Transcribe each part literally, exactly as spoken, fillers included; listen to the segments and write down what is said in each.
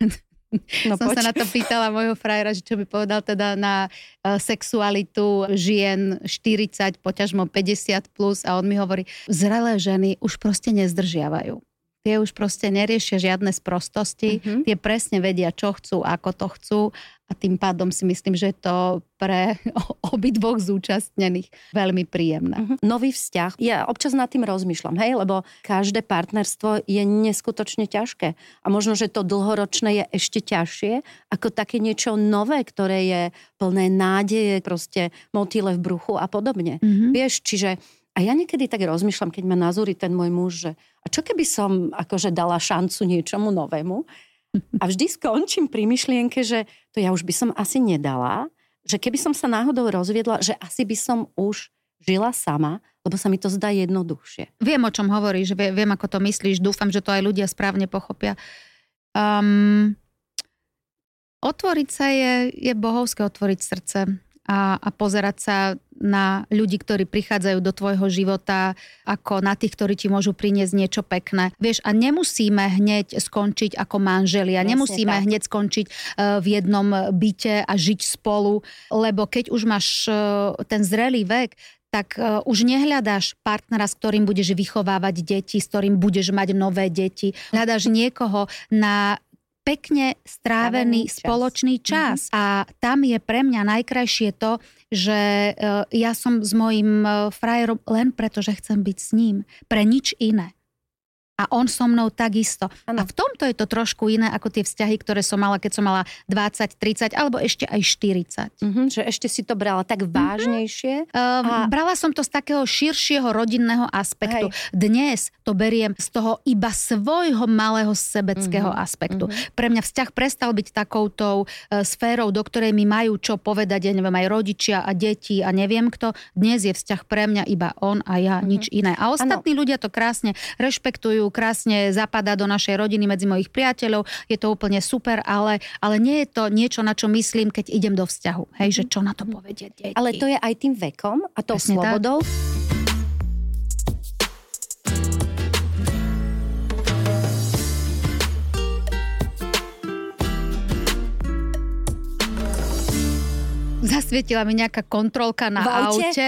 No, som poď. sa na to pýtala môjho frajera, že čo by povedal teda na uh, sexualitu žien štyridsať, poťažmo päťdesiat plus a on mi hovorí, zrelé ženy už proste nezdržiavajú. Tie už proste neriešia žiadne sprostosti, uh-huh. tie presne vedia, čo chcú, ako to chcú a tým pádom si myslím, že je to pre obidvoch zúčastnených veľmi príjemné. Uh-huh. Nový vzťah. Ja občas nad tým rozmýšľam, hej, lebo každé partnerstvo je neskutočne ťažké a možno, že to dlhoročné je ešte ťažšie ako také niečo nové, ktoré je plné nádeje, proste motýle v bruchu a podobne. Uh-huh. Vieš, čiže a ja niekedy tak rozmýšľam, keď ma nazúri ten môj muž, že a čo keby som akože dala šancu niečomu novému a vždy skončím pri myšlienke, že to ja už by som asi nedala, že keby som sa náhodou rozviedla, že asi by som už žila sama, lebo sa mi to zdá jednoduchšie. Viem, o čom hovoríš, viem, ako to myslíš, dúfam, že to aj ľudia správne pochopia. Um, otvoriť sa je, je bohovské otvoriť srdce. A, a pozerať sa na ľudí, ktorí prichádzajú do tvojho života ako na tých, ktorí ti môžu priniesť niečo pekné. Vieš, a nemusíme hneď skončiť ako manželia, Jasne, nemusíme tak. hneď skončiť v jednom byte a žiť spolu, lebo keď už máš ten zrelý vek, tak uh, už nehľadáš partnera, s ktorým budeš vychovávať deti, s ktorým budeš mať nové deti. Hľadáš niekoho na pekne strávený čas. spoločný čas. Mm-hmm. A tam je pre mňa najkrajšie to, že uh, ja som s mojím uh, frajerom len preto, že chcem byť s ním. Pre nič iné. A on so mnou takisto. Ano. A v tomto je to trošku iné ako tie vzťahy, ktoré som mala, keď som mala dvadsať, tridsať alebo ešte aj štyridsať. Mm-hmm, že ešte si to brala tak vážnejšie. Mm-hmm. A... Brala som to z takého širšieho rodinného aspektu. Hej. Dnes to beriem z toho iba svojho malého sebeckého mm-hmm. aspektu. Mm-hmm. Pre mňa vzťah prestal byť takoutou uh, sférou, do ktorej mi majú čo povedať, ja neviem, aj rodičia a deti a neviem kto. Dnes je vzťah pre mňa iba on a ja, mm-hmm. nič iné. A ostatní ano. ľudia to krásne rešpektujú, krásne zapadá do našej rodiny medzi mojich priateľov, je to úplne super, ale, ale nie je to niečo, na čo myslím, keď idem do vzťahu. Hej, že čo na to povedia deti. Ale to je aj tým vekom a tou Presne slobodou. Tak. Zasvietila mi nejaká kontrolka na v aute. aute.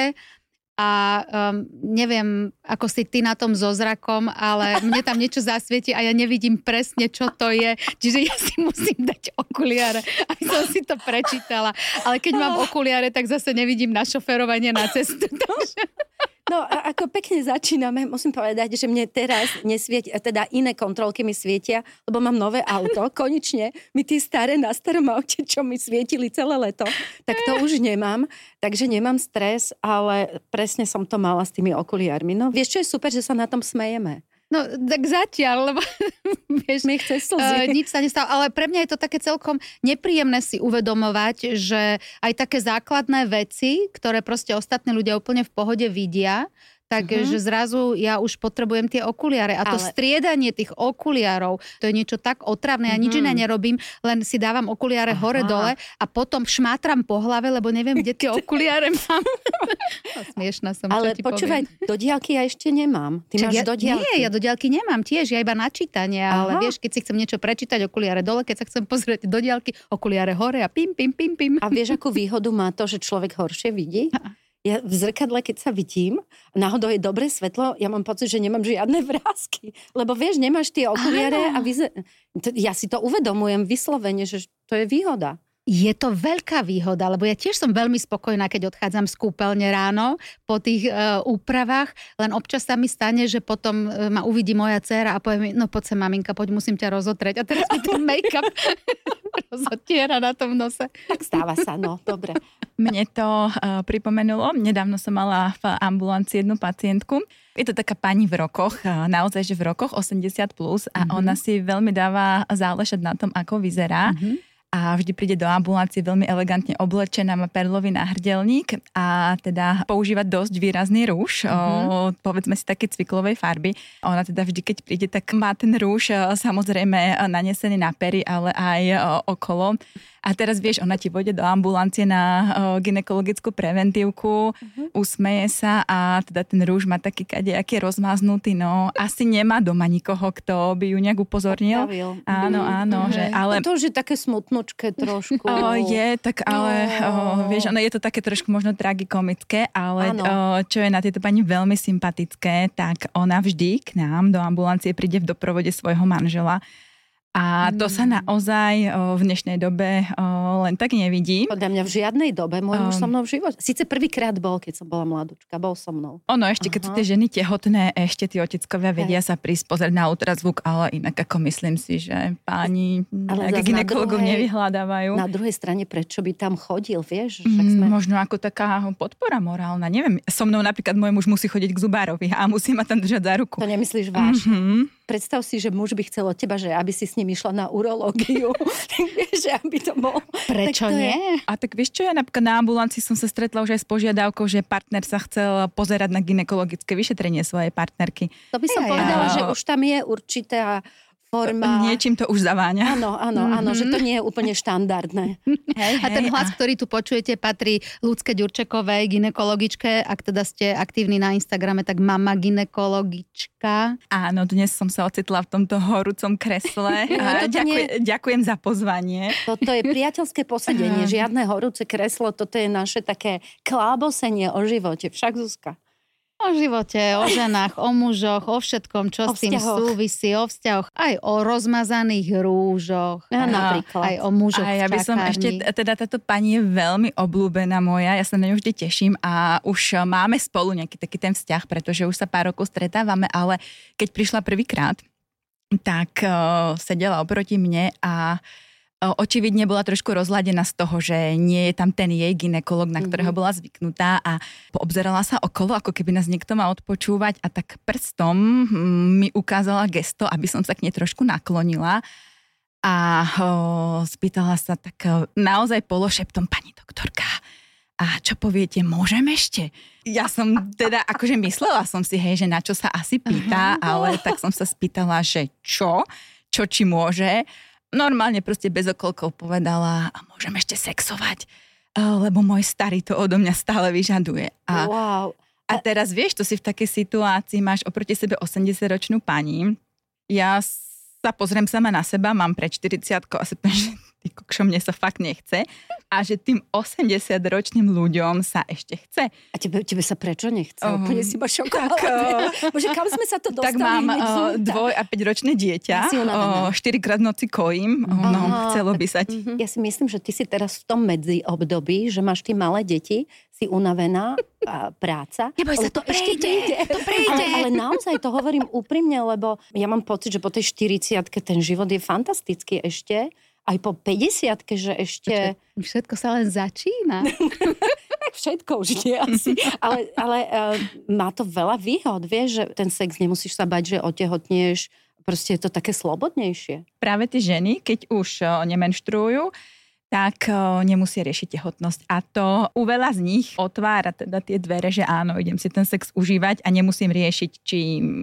A um, neviem, ako si ty na tom so zrakom, ale mne tam niečo zasvieti a ja nevidím presne, čo to je. Čiže ja si musím dať okuliare, aby som si to prečítala. Ale keď mám okuliare, tak zase nevidím našoferovanie na cestu. Takže... No a ako pekne začíname, musím povedať, že mne teraz nesvietia, teda iné kontrolky mi svietia, lebo mám nové auto. Konečne mi tie staré na starom aute, čo mi svietili celé leto, tak to už nemám. Takže nemám stres, ale presne som to mala s tými okuliármi. No vieš, čo je super, že sa na tom smejeme. No, tak zatiaľ, lebo vieš, mi chce slzy. Uh, nič sa nestalo, ale pre mňa je to také celkom nepríjemné si uvedomovať, že aj také základné veci, ktoré proste ostatní ľudia úplne v pohode vidia, takže uh-huh. zrazu ja už potrebujem tie okuliare. A to ale... striedanie tých okuliarov, to je niečo tak otravné. Ja uh-huh. nič iné nerobím, len si dávam okuliare Aha. hore-dole a potom šmátram po hlave, lebo neviem, kde tie okuliare mám. No, smiešná som, ale čo ti počúvaj, poviem. do diaľky ja ešte nemám. Ty Čak máš ja, do diaľky? Nie, ja do diaľky nemám tiež, ja iba na čítanie. Aha. Ale vieš, keď si chcem niečo prečítať, okuliare dole, keď sa chcem pozrieť do diaľky, okuliare hore a pim, pim, pim, pim. A vieš, akú výhodu má to, že človek horšie vidí? Ja v zrkadle, keď sa vidím, náhodou je dobré svetlo, ja mám pocit, že nemám žiadne vrásky. Lebo vieš, nemáš tie okuliare a vyze... ja si to uvedomujem vyslovene, že to je výhoda. Je to veľká výhoda, lebo ja tiež som veľmi spokojná, keď odchádzam z kúpeľne ráno po tých uh, úpravách, len občas sa mi stane, že potom uh, ma uvidí moja dcéra a povie mi, no poď sa maminka, poď musím ťa rozotrieť. A teraz mi ten make-up rozotiera na tom nose. Tak stáva sa, no, dobre. Mne to uh, pripomenulo, nedávno som mala v ambulancii jednu pacientku. Je to taká pani v rokoch, uh, naozaj, že v rokoch osemdesiat plus a mm-hmm. ona si veľmi dáva záležať na tom, ako vyzerá. Mm-hmm. A vždy príde do ambulancie veľmi elegantne oblečená, má perlový náhrdelník a teda používa dosť výrazný rúž, mm-hmm. o, povedzme si také cviklovej farby. Ona teda vždy, keď príde, tak má ten rúž samozrejme nanesený na pery, ale aj o, okolo. A teraz vieš, ona ti pôjde do ambulancie na uh, gynekologickú preventívku, uh-huh. usmeje sa a teda ten rúž má taký kadejaký rozmáznutý, no asi nemá doma nikoho, kto by ju nejak upozornil. Opravil. Áno, áno, uh-huh. že ale... To už je také smutnočké trošku. O, je, tak ale oh. o, vieš, ono je to také trošku možno tragikomické, ale o, čo je na tejto pani veľmi sympatické, tak ona vždy k nám do ambulancie príde v doprovode svojho manžela. A to sa naozaj o, v dnešnej dobe o, len tak nevidí. Podľa mňa v žiadnej dobe, môj muž um, so mnou v živote. Sice prvýkrát bol, keď som bola mladúčka, bol so mnou. Ono ešte, keď Aha. sú tie ženy tehotné, ešte tí oteckovia vedia Hej. sa prísť pozrieť na ultrazvuk, ale inak ako myslím si, že páni gynekologov nevyhľadávajú. Na druhej strane, prečo by tam chodil, vieš? Však sme... Možno ako taká podpora morálna, neviem. So mnou napríklad môj muž musí chodiť k zubárovi a musí ma tam držať za ruku. To nemyslíš vážne? Mm-hmm. Predstav si, že muž by chcel od teba, že aby si s ním išla na urológiu. Že aby to bol... Prečo to nie? Je... A tak vieš čo, ja napríklad na ambulancii som sa stretla už aj s požiadavkou, že partner sa chcel pozerať na gynekologické vyšetrenie svojej partnerky. To by som aj, povedala, aj. že už tam je určitá forma... Niečím to už zaváňa. Áno, áno, mm-hmm. áno, že to nie je úplne štandardné. Hej, a ten hlas, a... ktorý tu počujete, patrí Ľudke Ďurčekovej, gynekologičke. Ak teda ste aktívni na Instagrame, tak mama gynekologička. Áno, dnes som sa ocitla v tomto horúcom kresle. A ďakujem, nie... ďakujem za pozvanie. Toto je priateľské posedenie, žiadne horúce kreslo, toto je naše také klábosenie o živote. Však, Zuzka? O živote, o ženách, o mužoch, o všetkom, čo o s tým súvisí, o vzťahoch, aj o rozmazaných rúžoch, ja, napríklad. Aj o mužoch a ja by som ešte, teda táto pani je veľmi obľúbená moja, ja sa na ňu vždy teším a už máme spolu nejaký taký ten vzťah, pretože už sa pár rokov stretávame, ale keď prišla prvýkrát, tak uh, sedela oproti mne a očividne bola trošku rozladená z toho, že nie je tam ten jej gynekolog, na ktorého bola zvyknutá a poobzerala sa okolo, ako keby nás niekto mal odpočúvať a tak prstom mi ukázala gesto, aby som sa k nej trošku naklonila a o, spýtala sa tak naozaj pološeptom, pani doktorka, a čo poviete, môžem ešte? Ja som teda, akože myslela som si, hej, že na čo sa asi pýta, ale tak som sa spýtala, že čo? Čo či môže? Normálne proste bez okolkov povedala, a môžem ešte sexovať, lebo môj starý to odo mňa stále vyžaduje. A, wow. a teraz vieš, to si v takej situácii, máš oproti sebe osemdesiatročnú pani, ja sa pozriem sama na seba, mám pred štyridsiatkou a sa poviem, že ty kokšo, mne sa fakt nechce a že tým osemdesiatročným ľuďom sa ešte chce. A tebe, tebe sa prečo nechce? Um, Úplne si ma šokovala. Tak, Bože, kam sme sa to dostali? Tak mám uh, dvoj- a päťročné dieťa, uh, štyrikrát v noci kojím, uh, no, chcelo by sa ti. Uh-huh. Ja si myslím, že ty si teraz v tom medzi období, že máš ty malé deti, si unavená, a práca. Neboj sa, to, to prejde, to prejde. Ale, ale naozaj to hovorím úprimne, lebo ja mám pocit, že po tej štyridsiatke ten život je fantastický ešte. Aj po päťdesiatke, že ešte... Počkej, všetko sa len začína. Všetko už nie asi. Ale, ale uh, má to veľa výhod, vieš, že ten sex nemusíš sa bať, že otehotnieš. Proste je to také slobodnejšie. Práve tie ženy, keď už uh, nemenštruujú, tak uh, nemusia riešiť tehotnosť. A to u veľa z nich otvára teda tie dvere, že áno, idem si ten sex užívať a nemusím riešiť, či...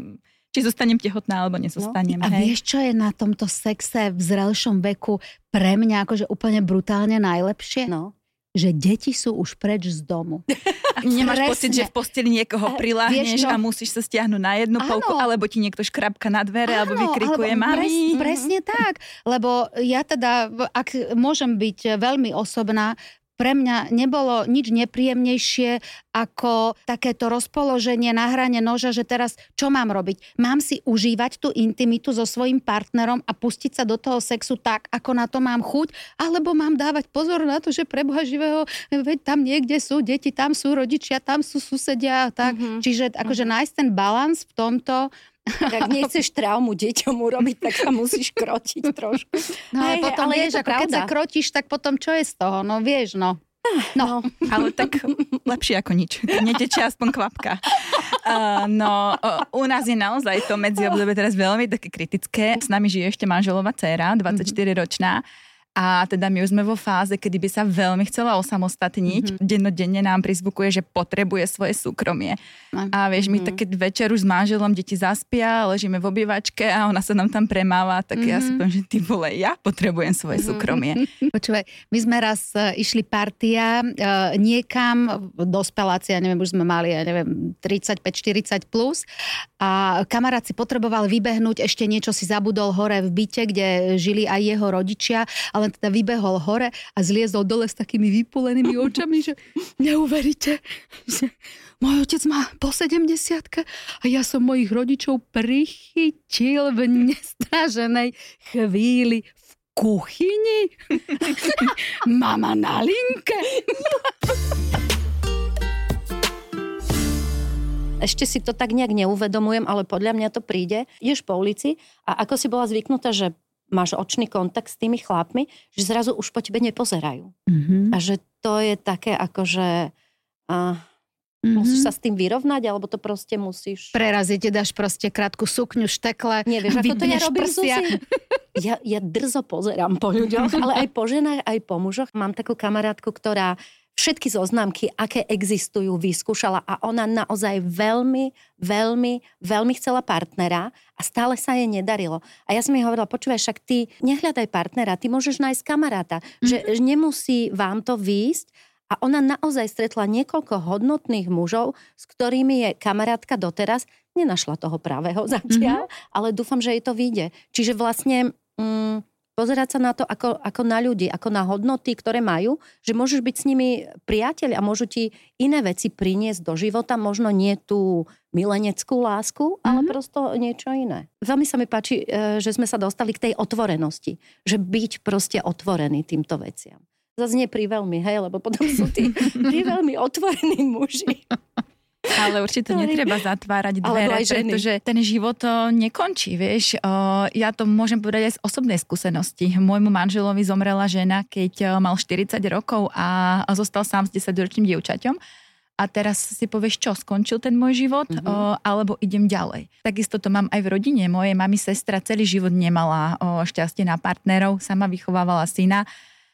či zostanem tehotná, alebo nezostanem. No, a hej. Vieš, čo je na tomto sexe v zrelšom veku pre mňa akože úplne brutálne najlepšie? No. Že deti sú už preč z domu. Nemáš Presne. pocit, že v posteli niekoho priláhneš a musíš sa stiahnuť na jednu polku, alebo ti niekto škrabka na dvere, áno, alebo vykrikuje mami. Pres, presne tak, lebo ja teda, ak môžem byť veľmi osobná, pre mňa nebolo nič nepríjemnejšie ako takéto rozpoloženie na hrane noža, že teraz čo mám robiť? Mám si užívať tú intimitu so svojím partnerom a pustiť sa do toho sexu tak, ako na to mám chuť? Alebo mám dávať pozor na to, že pre Boha živého, veď tam niekde sú deti, tam sú rodičia, tam sú susedia. Tak. Mm-hmm. Čiže akože mm-hmm. nájsť ten balans v tomto. Ak nechceš traumu deťom urobiť, tak sa musíš krotiť trošku. No ale potom ale vieš, ako keď sa krotíš, tak potom čo je z toho? No vieš, no. No, ale tak lepšie ako nič. Netečie aspoň kvapka. Uh, no, uh, u nás je naozaj to medzi obdobie teraz veľmi také kritické. S nami žije ešte manželová dcéra, dvadsaťštyriročná. A teda my už sme vo fáze, kedy by sa veľmi chcela osamostatniť. Mm-hmm. Dennodenne nám prizvukuje, že potrebuje svoje súkromie. Mm-hmm. A vieš, my tak keď večer už s manželom deti zaspia, ležíme v obývačke a ona sa nám tam premáva, tak mm-hmm. ja si poviem, že ty vole, ja potrebujem svoje mm-hmm. súkromie. Počúvaj, my sme raz uh, išli partia uh, niekam, dospelácia, neviem, už sme mali, ja neviem, tridsaťpäť štyridsať plus a kamarát si potreboval vybehnúť, ešte niečo si zabudol hore v byte, kde žili aj jeho rodičia, len teda vybehol hore a zliezol dole s takými vypulenými očami, že neuveríte, že môj otec má po sedemdesiatke a ja som mojich rodičov prichytil v nestraženej chvíli v kuchyni. Mama na linke. Ešte si to tak nejak neuvedomujem, ale podľa mňa to príde. Ideš po ulici a ako si bola zvyknutá, že máš očný kontakt s tými chlapmi, že zrazu už po tebe nepozerajú. Mm-hmm. A že to je také ako, že a, mm-hmm. musíš sa s tým vyrovnať, alebo to proste musíš... Preraziť, dáš proste krátku sukňu, štekle. Nevieš, ako to ja robím, Zuzi? Ja, ja drzo pozerám po ľuďoch, ale aj po ženách, aj po mužoch. Mám takú kamarátku, ktorá všetky zoznámky, aké existujú, vyskúšala a ona naozaj veľmi, veľmi, veľmi chcela partnera a stále sa jej nedarilo. A ja som jej hovorila, počúvaj, však ty nehľadaj partnera, ty môžeš nájsť kamaráta, mm-hmm. že nemusí vám to výjsť. A ona naozaj stretla niekoľko hodnotných mužov, s ktorými je kamarátka doteraz, nenašla toho pravého zatiaľ, mm-hmm. ale dúfam, že jej to vyjde. Čiže vlastne... Mm, pozerať sa na to ako, ako na ľudí, ako na hodnoty, ktoré majú, že môžeš byť s nimi priateľ a môžu ti iné veci priniesť do života, možno nie tú mileneckú lásku, mm-hmm. ale prosto niečo iné. Veľmi sa mi páči, že sme sa dostali k tej otvorenosti, že byť proste otvorený týmto veciam. Zase nie pri veľmi, hej, lebo potom sú tí pri veľmi otvorení muži. Ale určite netreba zatvárať dvere, pretože ten život nekončí, vieš. Ja to môžem povedať aj z osobnej skúsenosti. Môjmu manželovi zomrela žena, keď mal štyridsať rokov a zostal sám s desaťročným dievčaťom. A teraz si povieš, čo, skončil ten môj život, mm-hmm. alebo idem ďalej. Takisto to mám aj v rodine. Mojej mami sestra celý život nemala šťastie na partnerov, sama vychovávala syna.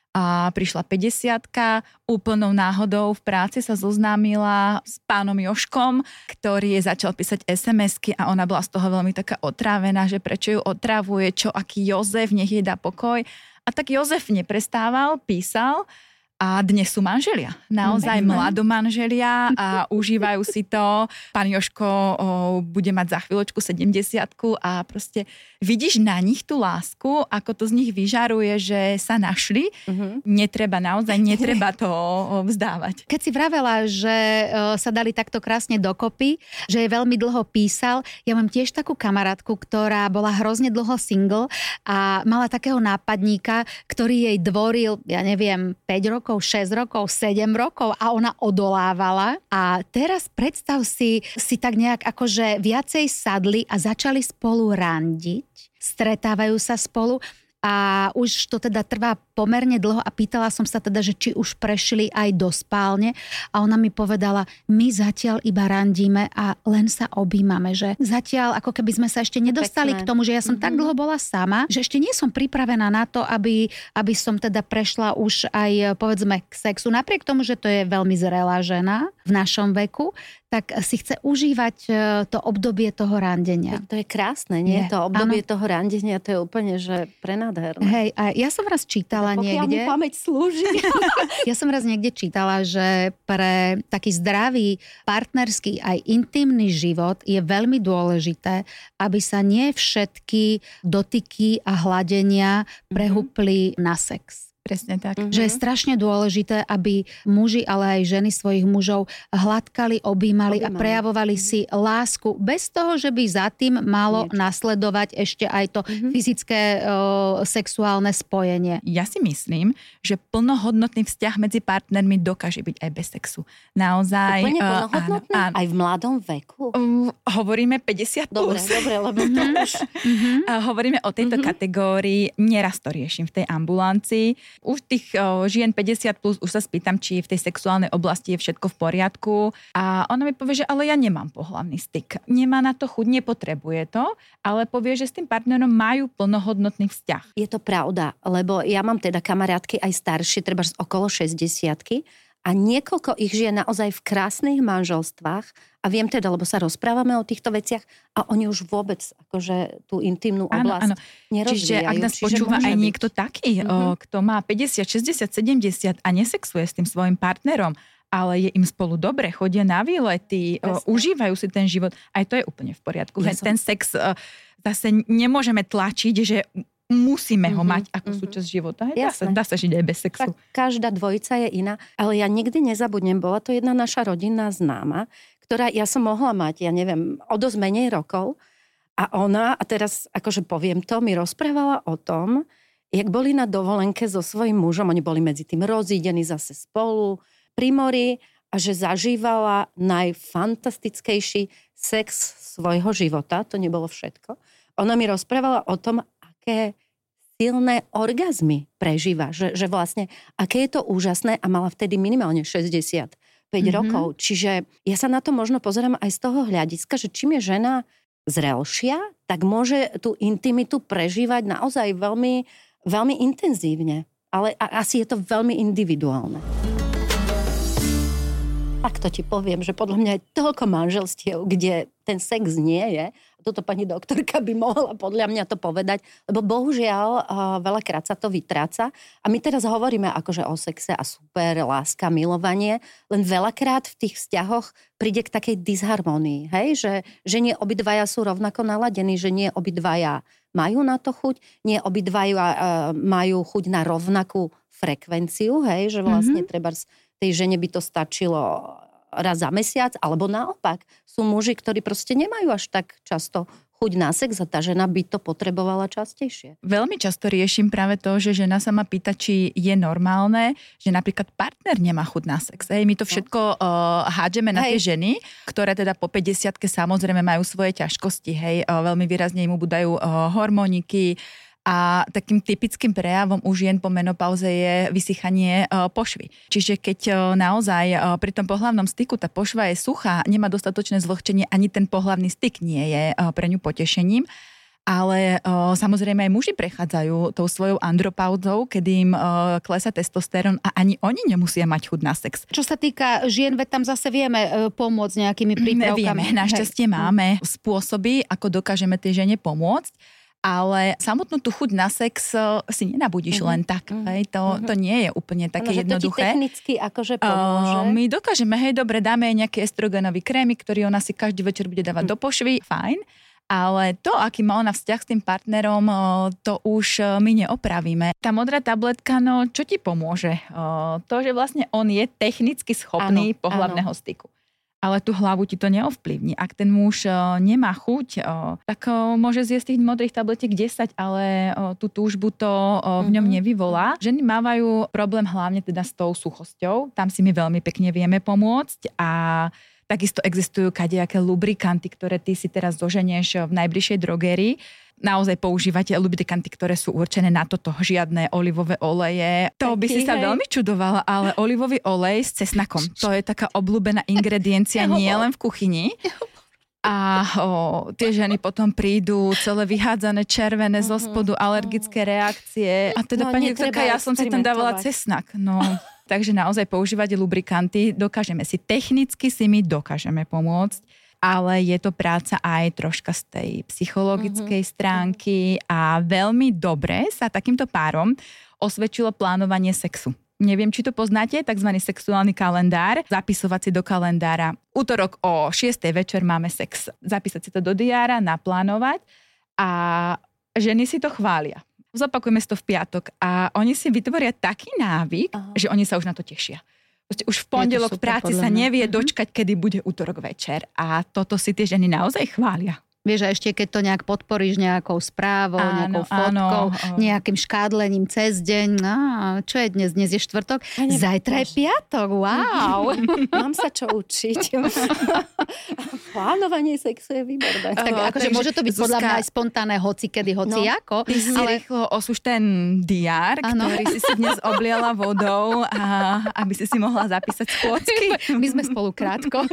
A prišla päťdesiatka, úplnou náhodou v práci sa zoznámila s pánom Jožkom, ktorý jej začal písať es em esky a ona bola z toho veľmi taká otrávená, že prečo ju otrávuje, čo, aký Jozef, nech jej dá pokoj. A tak Jozef neprestával, písal a dnes sú manželia. Naozaj mladomanželia a užívajú si to. Pán Jožko o, bude mať za chvíľočku sedemdesiatku a proste vidíš na nich tú lásku, ako to z nich vyžaruje, že sa našli. Uh-huh. Netreba, naozaj netreba to vzdávať. Keď si vravela, že sa dali takto krásne dokopy, že je veľmi dlho písal, ja mám tiež takú kamarátku, ktorá bola hrozne dlho single a mala takého nápadníka, ktorý jej dvoril, ja neviem, päť rokov, šesť rokov, sedem rokov a ona odolávala. A teraz predstav si, si tak nejak akože viacej sadli a začali spolu randiť. Stretávajú sa spolu a už to teda trvá pomerne dlho a pýtala som sa teda, že či už prešli aj do spálne a ona mi povedala, my zatiaľ iba randíme a len sa objímame, že zatiaľ ako keby sme sa ešte nedostali Pekné. K tomu, že ja som mm-hmm. tak dlho bola sama, že ešte nie som pripravená na to, aby, aby som teda prešla už aj povedzme k sexu. Napriek tomu, že to je veľmi zrelá žena v našom veku, tak si chce užívať to obdobie toho randenia. To je krásne, nie? Je. To obdobie ano. Toho randenia, to je úplne, že prenádherné. Hej, a ja som raz čítala pokiaľ niekde... Pokiaľ mi pamäť slúži. Ja som raz niekde čítala, že pre taký zdravý partnerský aj intimný život je veľmi dôležité, aby sa nie všetky dotyky a hladenia prehúpli mm-hmm. na sex. Presne tak. Mm-hmm. Že je strašne dôležité, aby muži, ale aj ženy svojich mužov hladkali, objímali, objímali. A prejavovali mm-hmm. si lásku bez toho, že by za tým malo Niečo. Nasledovať ešte aj to mm-hmm. fyzické o, sexuálne spojenie. Ja si myslím, že plnohodnotný vzťah medzi partnermi dokáže byť aj bez sexu. Naozaj. Úplne plnohodnotný? Uh, áno, áno. Aj v mladom veku? Uh, hovoríme päťdesiat dobre, plus. Dobre, lebo to už... uh, hovoríme o tejto mm-hmm. kategórii. Neraz to riešim v tej ambulancii. Už tých o, žien päťdesiat plus už sa spýtam, či v tej sexuálnej oblasti je všetko v poriadku a ona mi povie, že ale ja nemám pohlavný styk. Nemá na to chuť, nepotrebuje to, ale povie, že s tým partnerom majú plnohodnotný vzťah. Je to pravda, lebo ja mám teda kamarátky aj staršie, treba okolo šesťdesiatky a niekoľko ich žije naozaj v krásnych manželstvách a viem teda, lebo sa rozprávame o týchto veciach a oni už vôbec akože tú intimnú oblasť áno, áno. nerozvíjajú. Čiže ak nás počúva aj byť. niekto taký, mm-hmm. kto má päťdesiat, šesťdesiat, sedemdesiat a nesexuje s tým svojim partnerom, ale je im spolu dobre, chodia na výlety, Presne. užívajú si ten život, aj to je úplne v poriadku. Ja ten som... sex zase nemôžeme tlačiť, že musíme ho mať ako mm-hmm. súčasť života. Dá sa, dá sa žiť aj bez sexu. Tak každá dvojica je iná, ale ja nikdy nezabudnem, bola to jedna naša rodinná známa, ktorá ja som mohla mať, ja neviem, o dosť menej rokov a ona, a teraz akože poviem to, mi rozprávala o tom, jak boli na dovolenke so svojím mužom, oni boli medzi tým rozídení zase spolu pri mori a že zažívala najfantastickejší sex svojho života, to nebolo všetko. Ona mi rozprávala o tom, aké silné orgazmy prežíva, že, že vlastne, aké je to úžasné a mala vtedy minimálne šesťdesiatpäť mm-hmm. rokov. Čiže ja sa na to možno pozerám aj z toho hľadiska, že čím je žena zrelšia, tak môže tú intimitu prežívať naozaj veľmi, veľmi intenzívne. Ale asi je to veľmi individuálne. Tak to ti poviem, že podľa mňa je toľko manželstiev, kde ten sex nie je. Toto pani doktorka by mohla podľa mňa to povedať, lebo bohužiaľ veľakrát sa to vytráca. A my teraz hovoríme akože o sexe a super, láska, milovanie, len veľakrát v tých vzťahoch príde k takej disharmonii, hej? Že, že nie obidvaja sú rovnako naladení, že nie obidvaja majú na to chuť, nie obidvaja majú chuť na rovnakú frekvenciu, hej? Že vlastne mm-hmm. treba tej žene by to stačilo raz za mesiac, alebo naopak. Sú muži, ktorí proste nemajú až tak často chuť na sex a tá žena by to potrebovala častejšie. Veľmi často riešim práve to, že žena sa ma pýta, či je normálne, že napríklad partner nemá chuť na sex. Hej, my to všetko uh, hádžeme na Hej. tie ženy, ktoré teda po päťdesiatke samozrejme majú svoje ťažkosti. Hej, uh, veľmi výrazne im ubúdajú uh, hormóniky, a takým typickým prejavom u žien po menopauze je vysychanie pošvy. Čiže keď naozaj pri tom pohlavnom styku tá pošva je suchá, nemá dostatočné zvlhčenie, ani ten pohlavný styk nie je pre ňu potešením. Ale o, samozrejme aj muži prechádzajú tou svojou andropauzou, kedy im o, klesá testosterón a ani oni nemusia mať chuť na sex. Čo sa týka žien, veď tam zase vieme e, pomôcť nejakými prípravkami. Vieme, našťastie máme spôsoby, ako dokážeme tej žene pomôcť. Ale samotnú tú chuť na sex si nenabudíš uh-huh. len tak. Uh-huh. Hej, to, to nie je úplne také ano, jednoduché. To ti technicky akože pomôže. Uh, my dokážeme, hej, dobre, dáme nejaký estrogenový krémy, ktorý ona si každý večer bude dávať uh-huh. do pošvy, fajn. Ale to, aký má ona vzťah s tým partnerom, to už my neopravíme. Tá modrá tabletka, no čo ti pomôže? To, že vlastne on je technicky schopný ano, pohlavného ano. styku. Ale tú hlavu ti to neovplyvní. Ak ten muž o, nemá chuť, o, tak o, môže zjesť tých modrých tabletiek desať, ale o, tú túžbu to o, v ňom mm-hmm. nevyvolá. Ženy mávajú problém hlavne teda s tou suchosťou. Tam si my veľmi pekne vieme pomôcť a takisto existujú kadejaké lubrikanty, ktoré ty si teraz zoženieš v najbližšej drogérii. Naozaj používate lubrikanty, ktoré sú určené na toto, žiadne olivové oleje. To by si sa veľmi čudovala, ale olivový olej s cesnakom, to je taká obľúbená ingrediencia nie len v kuchyni. A o, tie ženy potom prídu celé vyhádzané červené zo spodu, alergické reakcie. A teda, no, pani doktorka, ja som si tam dávala cesnak. No, takže naozaj používať lubrikanty, dokážeme si, technicky si my dokážeme pomôcť. Ale je to práca aj troška z tej psychologickej uh-huh. stránky a veľmi dobre sa takýmto párom osvedčilo plánovanie sexu. Neviem, či to poznáte, takzvaný sexuálny kalendár. Zapisovať si do kalendára. Útorok o šiestej večer máme sex. Zapísať si to do diára, naplánovať a ženy si to chvália. Zopakujeme si to v piatok a oni si vytvoria taký návyk, uh-huh. že oni sa už na to tešia. Už v pondelok v práci sa nevie dočkať, kedy bude útorok večer. A toto si tie ženy naozaj chvália. Vieš, a ešte keď to nejak podporíš nejakou správou, áno, nejakou fotkou, áno. nejakým škádlením cez deň. No, čo je dnes? Dnes je štvrtok. Ani Zajtra je piatok. Wow. Mám sa čo učiť. Plánovanie sexu je výborné. Tak uh, akože môže to byť Zuzka, podľa mňa aj spontánne hoci kedy, hoci no, ako. Ty si ale... rýchlo osúš ten diár, ano. ktorý si si dnes obliala vodou, a aby si si mohla zapísať schôdzky. My sme spolu krátko.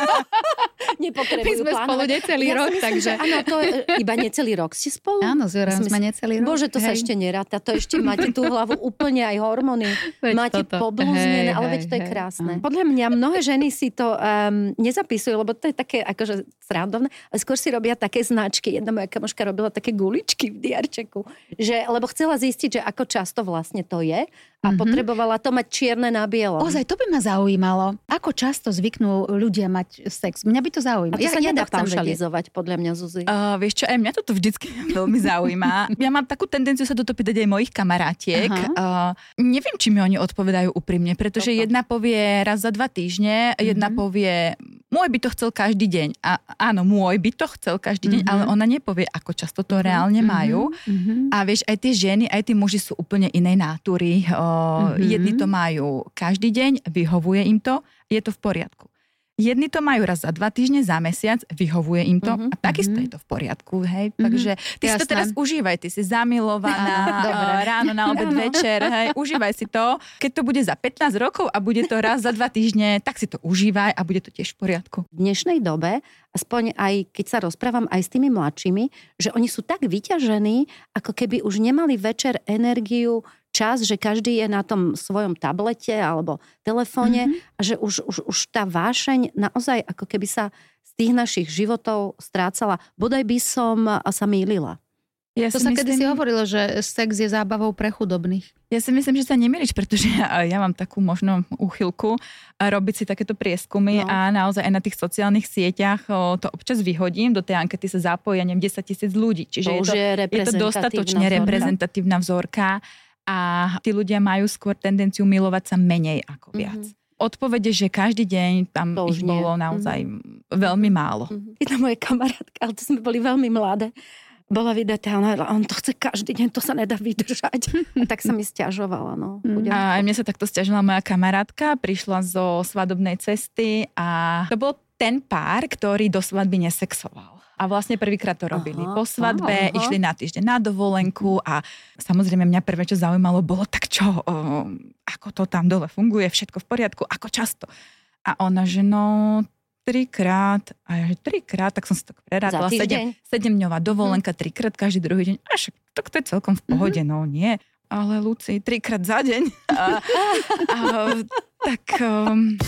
Nepotrebujú My sme plánovať. Spolu necelý ja rok, myslím, takže... Áno, to je, iba necelý rok ste spolu? Áno, s Jorom sme necelý rok. Bože, to hej. sa ešte neráta. To ešte máte tú hlavu úplne aj hormóny. Veď máte poblúznené, ale veď to je krásne. Hej. Podľa mňa mnohé ženy si to um, nezapisujú, lebo to je také akože srandovné, ale skôr si robia také značky. Jedna moja kamoška robila také guličky v diarčeku, že, lebo chcela zistiť, že ako často vlastne to je a mm-hmm. potrebovala to mať čierne na bielom. Ozaj, to by ma zaujímalo. Ako často zvyknú ľudia mať sex? Mňa by to zaujímalo. A to ja, sa nedá paušalizovať, podľa mňa, Zuzi. Uh, vieš čo, aj mňa toto vždycky veľmi zaujíma. Ja mám takú tendenciu sa toto pýtať aj mojich kamarátiek. Uh, neviem, či mi oni odpovedajú úprimne, pretože Toto. jedna povie raz za dva týždne, mm-hmm. jedna povie, môj by to chcel každý deň. A áno, môj by to chcel každý deň, mm-hmm. ale ona nepovie, ako často to mm-hmm. reálne majú. Mm-hmm. A vieš, aj tie ženy, aj tí muži sú úplne inej nátury. Uh, mm-hmm. Jedni to majú každý deň, vyhovuje im to, je to v poriadku. Jedni to majú raz za dva týždne, za mesiac, vyhovuje im to uh-huh, a takisto uh-huh. je to v poriadku, hej. Uh-huh. Takže ty Jasné. si to teraz užívaj, ty si zamilovaná, uh, ráno, na obed, večer, hej, užívaj si to. Keď to bude za pätnásť rokov a bude to raz za dva týždne, tak si to užívaj a bude to tiež v poriadku. V dnešnej dobe, aspoň aj keď sa rozprávam aj s tými mladšími, že oni sú tak vyťažení, ako keby už nemali večer energiu, čas, že každý je na tom svojom tablete alebo telefóne mm-hmm. a že už, už, už tá vášeň naozaj ako keby sa z tých našich životov strácala. Bodaj by som sa mýlila. Ja to sa myslím... kedysi hovorilo, že sex je zábavou pre chudobných. Ja si myslím, že sa nemýliš, pretože ja, ja mám takú možno úchylku robiť si takéto prieskumy no. a naozaj aj na tých sociálnych sieťach o, to občas vyhodím. Do tej ankety sa zapojí, ja neviem, desať tisíc ľudí. Čiže to je, to, je, je to dostatočne vzorka. reprezentatívna vzorka. A tí ľudia majú skôr tendenciu milovať sa menej ako viac. Mm-hmm. Odpovede, že každý deň tam to ich bolo nie. naozaj mm-hmm. veľmi málo. Mm-hmm. Jedna moja kamarátka, ale to sme boli veľmi mladé, bola vydatá, on to chce každý deň, to sa nedá vydržať. A tak sa mi sťažovala. No. Mm. A aj mne sa takto sťažila moja kamarátka, prišla zo svadobnej cesty a to bol ten pár, ktorý do svadby nesexoval. A vlastne prvýkrát to robili. Aha, po svadbe aha. išli na týždeň na dovolenku a samozrejme mňa prvé, čo zaujímalo, bolo tak čo, o, ako to tam dole funguje, všetko v poriadku, ako často. A ona, že no trikrát, a ja, že trikrát, tak som si tak prerátala. Sedem, sedemdňová dovolenka, trikrát každý druhý deň. A však to, to je celkom v pohode, mm-hmm. no nie. Ale Luci, trikrát za deň. A, a, tak... Um,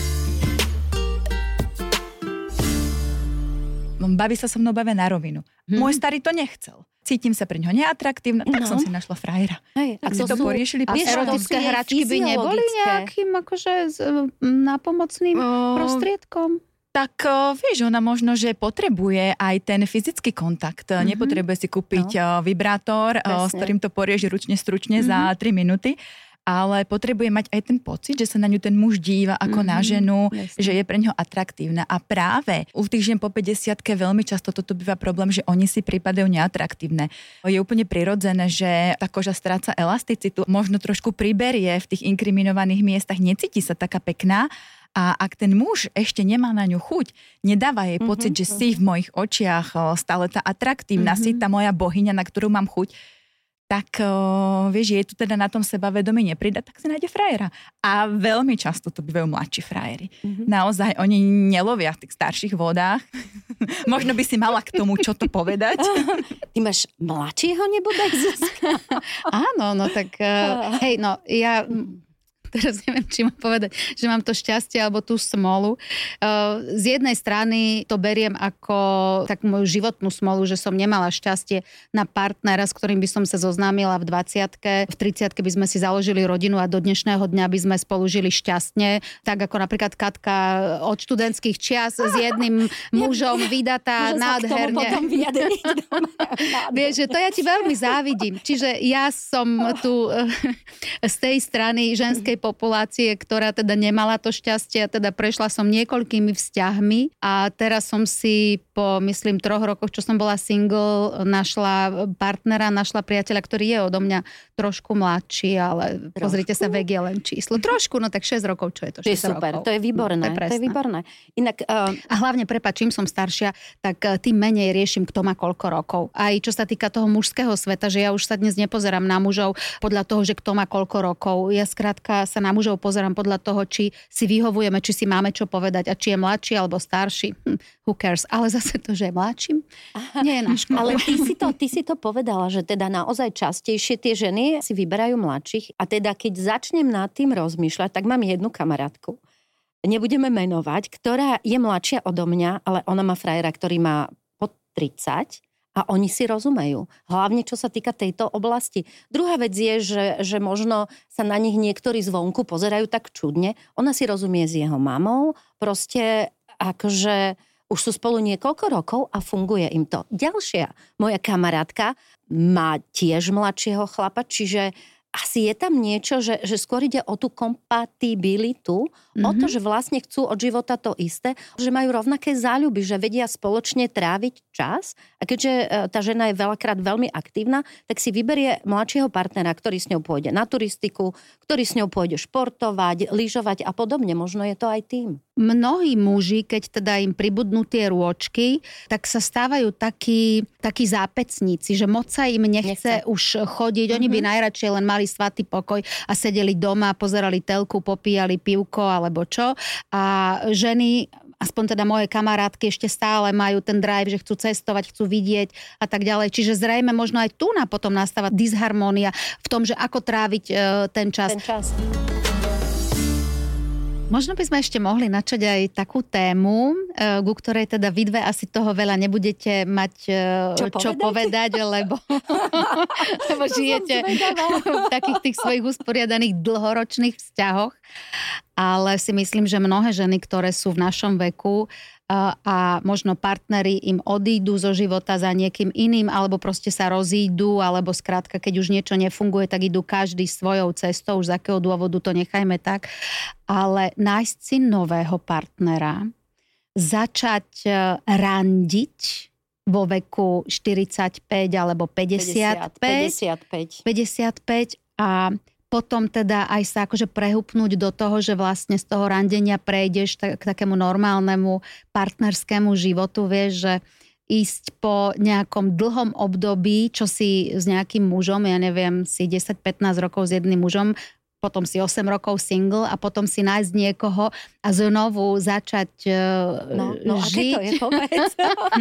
baví sa so mnou bavia na rovinu. Hmm. Môj starý to nechcel. Cítim sa pri ňoho neatraktívna, tak no. som si našla frajera. Hej, tak si to poriešili. A erotické hračky by neboli nejakým akože nápomocným o... prostriedkom? Tak vieš, ona možno, že potrebuje aj ten fyzický kontakt. Mm-hmm. Nepotrebuje si kúpiť no. vibrátor, Presne. s ktorým to porieži ručne, stručne mm-hmm. za tri minúty. Ale potrebuje mať aj ten pocit, že sa na ňu ten muž díva ako mm-hmm, na ženu, jasne. že je pre ňo atraktívna. A práve u tých žien po päťdesiatke veľmi často toto býva problém, že oni si prípadajú neatraktívne. Je úplne prirodzené, že tá koža stráca elasticitu, možno trošku priberie v tých inkriminovaných miestach, necíti sa taká pekná. A ak ten muž ešte nemá na ňu chuť, nedáva jej pocit, mm-hmm, že si v mojich očiach stále tá atraktívna, mm-hmm. si tá moja bohyňa, na ktorú mám chuť, tak uh, vieš, je tu teda na tom sebavedomí nepridať, tak si nájde frajera. A veľmi často to bývajú mladší frajeri. Mm-hmm. Naozaj, oni nelovia v tých starších vodách. Možno by si mala k tomu čo to povedať. Ty máš mladšieho nebodaj, Zuzka? Áno, no tak, uh, hej, no, ja... Teraz neviem, či mám povedať, že mám to šťastie alebo tú smolu. Z jednej strany to beriem ako takú moju životnú smolu, že som nemala šťastie na partnera, s ktorým by som sa zoznámila v dvadsiatke. V tridsiatke by sme si založili rodinu a do dnešného dňa by sme spolu žili šťastne. Tak ako napríklad Katka od študentských čias s jedným mužom vydatá nádherne. Vieš, že to ja ti veľmi závidím. Čiže ja som tu z tej strany ženskej tej populácie, ktorá teda nemala to šťastie a teda prešla som niekoľkými vzťahmi a teraz som si po, myslím, troch rokoch, čo som bola single, našla partnera, našla priateľa, ktorý je odo mňa trošku mladší, ale trošku? Pozrite sa, vek je len číslo. Trošku, no tak šesť rokov, čo je to? To je super, rokov. To je výborné. To je, to je výborné. Inak, uh... A hlavne, prepáč, čím som staršia, tak tým menej riešim, kto má koľko rokov. Aj čo sa týka toho mužského sveta, že ja už sa dnes nepozerám na mužov podľa toho, že kto má koľko rokov. Ja skrátka sa na mužov pozerám podľa toho, či si vyhovujeme, či si máme čo povedať a či je mladší alebo starší. Hm, who cares? Ale zase to, že je mladším, nie je na škodu. Ale ty si, to, ty si to povedala, že teda naozaj častejšie tie ženy si vyberajú mladších a teda keď začnem nad tým rozmýšľať, tak mám jednu kamarátku. Nebudeme menovať, ktorá je mladšia odo mňa, ale ona má frajera, ktorý má pod tridsať a oni si rozumejú. Hlavne, čo sa týka tejto oblasti. Druhá vec je, že, že možno sa na nich niektorí zvonku pozerajú tak čudne. Ona si rozumie s jeho mamou, proste akože už sú spolu niekoľko rokov a funguje im to. Ďalšia moja kamarátka má tiež mladšieho chlapa, čiže asi je tam niečo, že, že skôr ide o tú kompatibilitu, mm-hmm. o to, že vlastne chcú od života to isté, že majú rovnaké záľuby, že vedia spoločne tráviť čas a keďže tá žena je veľakrát veľmi aktívna, tak si vyberie mladšieho partnera, ktorý s ňou pôjde na turistiku, ktorý s ňou pôjde športovať, lyžovať a podobne. Možno je to aj tým. Mnohí muži, keď teda im pribudnú tie rôčky, tak sa stávajú takí, takí zápecníci, že moc sa im nechce, nechce. už chodiť. Mm-hmm. Oni by najradšej len mali svatý pokoj a sedeli doma, pozerali telku, popíjali pivko alebo čo. A ženy, aspoň teda moje kamarátky, ešte stále majú ten drive, že chcú cestovať, chcú vidieť a tak ďalej. Čiže zrejme možno aj tu na potom nastáva disharmónia v tom, že ako tráviť e, ten čas. Ten čas. Možno by sme ešte mohli načať aj takú tému, ku ktorej teda vy dve asi toho veľa nebudete mať čo, čo povedať, povedať lebo, lebo žijete v takých tých svojich usporiadaných dlhoročných vzťahoch. Ale si myslím, že mnohé ženy, ktoré sú v našom veku, a možno partneri im odídu zo života za niekým iným, alebo proste sa rozídu, alebo skrátka, keď už niečo nefunguje, tak idú každý svojou cestou, už z akého dôvodu to nechajme tak. Ale nájsť si nového partnera, začať randiť vo veku štyridsaťpäť alebo päťdesiatpäť, päťdesiatpäť. päťdesiatpäť a potom teda aj sa akože prehupnúť do toho, že vlastne z toho randenia prejdeš k takému normálnemu partnerskému životu, vieš, že ísť po nejakom dlhom období, čo si s nejakým mužom, ja neviem, si desať pätnásť rokov s jedným mužom, potom si osem rokov single a potom si nájsť niekoho a znovu začať no, no, žiť. No, aké to je, povedz?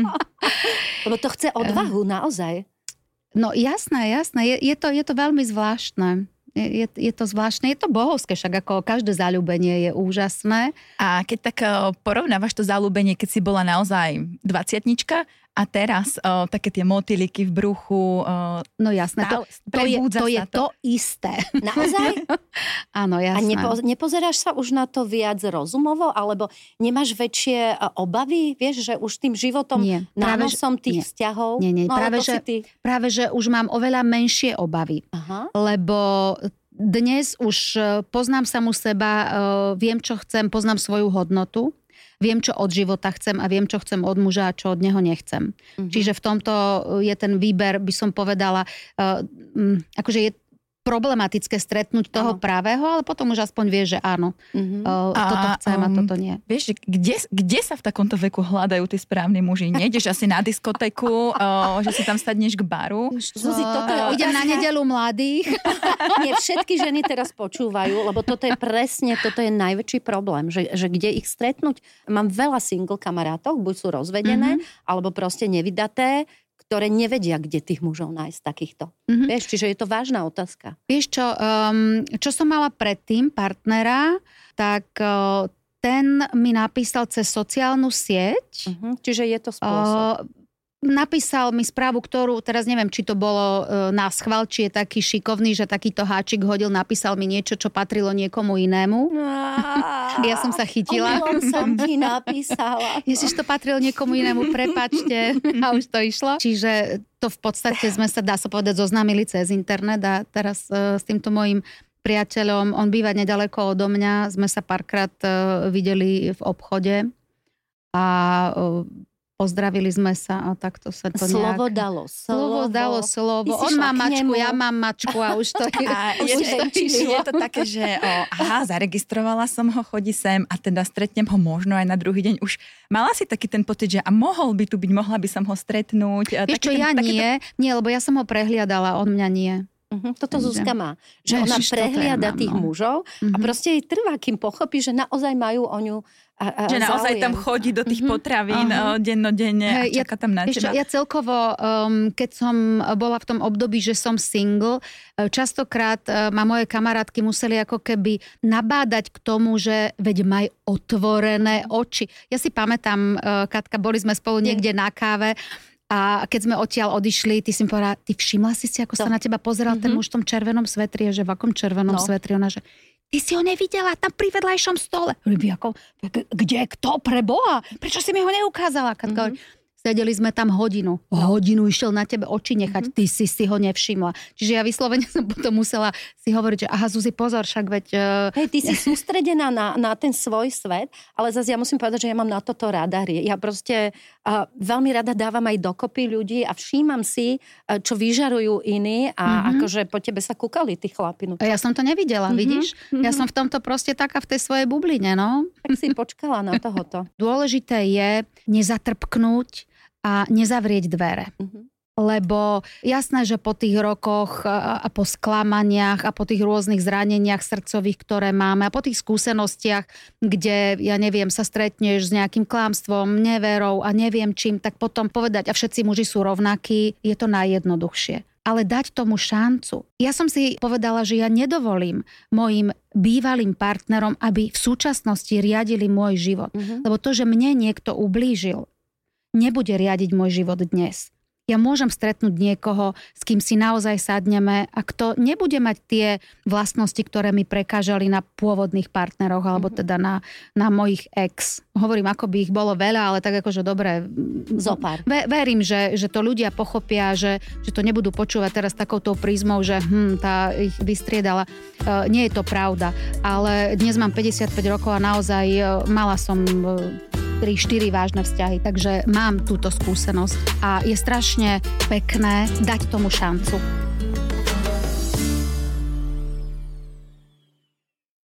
Lebo to chce odvahu, naozaj. No jasné, jasné. Je, je, to, je to veľmi zvláštne. Je, je to zvláštne, je to bohovské, však ako každé zaľúbenie je úžasné. A keď tak porovnávaš to zaľúbenie, keď si bola naozaj dvadsiatnička a teraz o, také tie motýliky v bruchu. O, no jasné, to, to, je, to je to. to isté. Naozaj? Áno, jasné. A nepo, nepozeráš sa už na to viac rozumovo, alebo nemáš väčšie obavy, vieš, že už tým životom, nie, nánosom tých nie, vzťahov? Nie, nie, no, práve, že, ty... práve že už mám oveľa menšie obavy. Aha. Lebo dnes už poznám samu seba, viem, čo chcem, poznám svoju hodnotu. Viem, čo od života chcem a viem, čo chcem od muža a čo od neho nechcem. Mm-hmm. Čiže v tomto je ten výber, by som povedala, uh, um, akože je problematické stretnúť toho áno. pravého, ale potom už aspoň vie, že áno, mm-hmm. uh, toto chcem a, um, a toto nie. Vieš, kde, kde sa v takomto veku hľadajú tí správni muži? Nejdeš asi na diskotéku, uh, že si tam sadneš k baru? Zuzi, toto je idem na nedeľu mladých. Nie, všetky ženy teraz počúvajú, lebo toto je presne, toto je najväčší problém, že, že kde ich stretnúť. Mám veľa single kamarátov, buď sú rozvedené, mm-hmm. alebo proste nevydaté, ktoré nevedia, kde tých mužov nájsť takýchto. Mm-hmm. Vieš, čiže je to vážna otázka. Vieš čo, um, čo som mala predtým partnera, tak uh, ten mi napísal cez sociálnu sieť. Mm-hmm. Čiže je to spôsob. Uh, napísal mi správu, ktorú, teraz neviem, či to bolo uh, na schvál, či je taký šikovný, že takýto háčik hodil, napísal mi niečo, čo patrilo niekomu inému. Ja som sa chytila. Omylom som ti napísala. Ježiš, to patrilo niekomu inému, prepáčte. A už to išlo. Čiže to v podstate sme sa, dá sa povedať, zoznámili cez internet a teraz uh, s týmto mojím priateľom, on býva nedaleko odo mňa, sme sa párkrát uh, videli v obchode a uh, pozdravili sme sa a takto sa to slovo nejak... dalo slovo. Slovo dalo slovo. On má mačku, ja mám mačku a už to je... A je, už to je, je to také, že o, aha, zaregistrovala som ho, chodí sem a teda stretnem ho možno aj na druhý deň. Už mala si taký ten pocit, že a mohol by tu byť, mohla by som ho stretnúť. Vieš čo, ten, ja nie, to... nie, lebo ja som ho prehliadala, on mňa nie. Uh-huh, toto Takže. Zuzka má. Že Ježiš, ona prehliada tých mám, no. mužov uh-huh. a proste jej trvá, kým pochopí, že naozaj majú o ňu a, a že naozaj záujem. tam chodí do tých uh-huh. potravín uh-huh. dennodenne a čaká tam na ja, teba. Ja celkovo, um, keď som bola v tom období, že som single, častokrát uh, ma moje kamarátky museli ako keby nabádať k tomu, že veď maj otvorené oči. Ja si pamätám, uh, Katka, boli sme spolu niekde na káve. A keď sme odtiaľ odišli, ty si mi povedala, ty všimla si si, ako to. Sa na teba pozeral mm-hmm. ten muž v tom červenom svetri, že v akom červenom no. svetri? Ona, že ty si ho nevidela tam pri vedľajšom stole. Ako, kde, kto, pre Boha? Prečo si mi ho neukázala? Katka, mm-hmm. Sedeli sme tam hodinu. Hodinu išiel na tebe oči nechať. Mm-hmm. Ty si si ho nevšimla. Čiže ja vyslovene som potom musela si hovoriť, že aha, Zuzi, pozor, však veď... Uh... Hej, ty si sústredená na, na ten svoj svet, ale zase ja musím povedať, že ja mám na toto rada. Ja proste uh, veľmi rada dávam aj dokopy ľudí a všímam si, uh, čo vyžarujú iní a mm-hmm. akože po tebe sa kúkali tí chlapi. No, ja som to nevidela, mm-hmm. vidíš? Mm-hmm. Ja som v tomto proste taká v tej svojej bubline, no. Tak si počkala na tohoto. Dôležité je nezatrpknúť a nezavrieť dvere. Mm-hmm. Lebo jasné, že po tých rokoch a po sklamaniach a po tých rôznych zraneniach srdcových, ktoré máme a po tých skúsenostiach, kde, ja neviem, sa stretneš s nejakým klamstvom, neverou a neviem čím, tak potom povedať, a všetci muži sú rovnakí, je to najjednoduchšie. Ale dať tomu šancu. Ja som si povedala, že ja nedovolím mojim bývalým partnerom, aby v súčasnosti riadili môj život. Mm-hmm. Lebo to, že mne niekto ublížil, nebude riadiť môj život dnes. Ja môžem stretnúť niekoho, s kým si naozaj sadneme a kto nebude mať tie vlastnosti, ktoré mi prekážali na pôvodných partneroch, alebo teda na, na mojich ex. Hovorím, ako by ich bolo veľa, ale tak akože dobre. Zopár. Ve, verím, že, že to ľudia pochopia, že, že to nebudú počúvať teraz takouto prízmou, že hm, tá ich vystriedala. Uh, nie je to pravda. Ale dnes mám päťdesiatpäť rokov a naozaj uh, mala som... Uh, tri štyri vážne vzťahy, takže mám túto skúsenosť a je strašne pekné dať tomu šancu.